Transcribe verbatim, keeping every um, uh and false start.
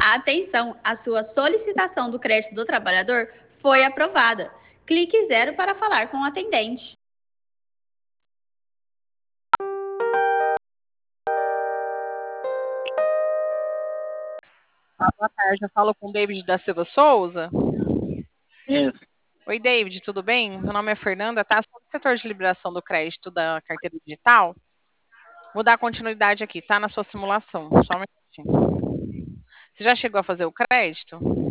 Atenção, a sua solicitação do crédito do trabalhador foi aprovada. Clique zero para falar com o atendente. Boa tarde, eu falo com o David da Silva Souza. Isso. Oi, David, tudo bem? Meu nome é Fernanda, tá? Sou do setor de liberação do crédito da carteira digital. Vou dar continuidade aqui, tá? Na sua simulação, só um minutinho. Você já chegou a fazer o crédito?